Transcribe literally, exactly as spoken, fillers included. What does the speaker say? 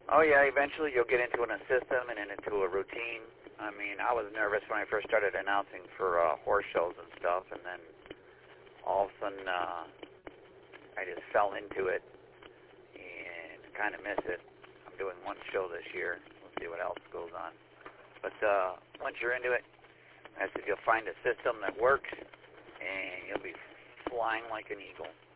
Oh yeah, eventually you'll get into a system and then into a routine. I mean, I was nervous when I first started announcing for uh, horse shows and stuff, and then all of a sudden uh, I just fell into it and kind of miss it. I'm doing one show this year. We'll see what else goes on. But uh, once you're into it, I said you'll find a system that works, and you'll be flying like an eagle.